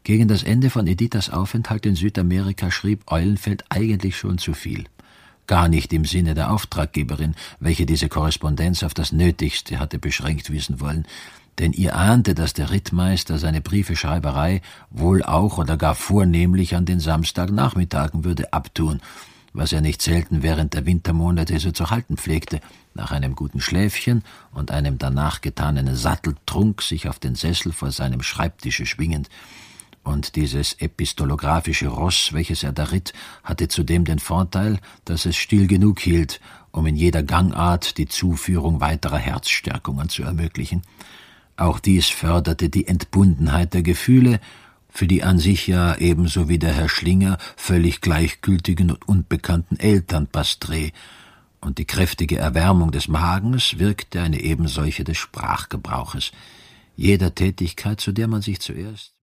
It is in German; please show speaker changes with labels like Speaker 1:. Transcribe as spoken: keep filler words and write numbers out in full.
Speaker 1: Gegen das Ende von Editas Aufenthalt in Südamerika schrieb Eulenfeld eigentlich schon zu viel. Gar nicht im Sinne der Auftraggeberin, welche diese Korrespondenz auf das Nötigste hatte beschränkt wissen wollen, denn ihr ahnte, dass der Rittmeister seine Briefeschreiberei wohl auch oder gar vornehmlich an den Samstagnachmittagen würde abtun, was er nicht selten während der Wintermonate so zu halten pflegte, nach einem guten Schläfchen und einem danach getanen Satteltrunk sich auf den Sessel vor seinem Schreibtische schwingend. Und dieses epistolographische Ross, welches er da ritt, hatte zudem den Vorteil, dass es still genug hielt, um in jeder Gangart die Zuführung weiterer Herzstärkungen zu ermöglichen. Auch dies förderte die Entbundenheit der Gefühle, für die an sich ja ebenso wie der Herr Schlinger völlig gleichgültigen und unbekannten Eltern Pastre, und die kräftige Erwärmung des Magens wirkte eine ebensolche des Sprachgebrauches, jeder Tätigkeit, zu der man sich zuerst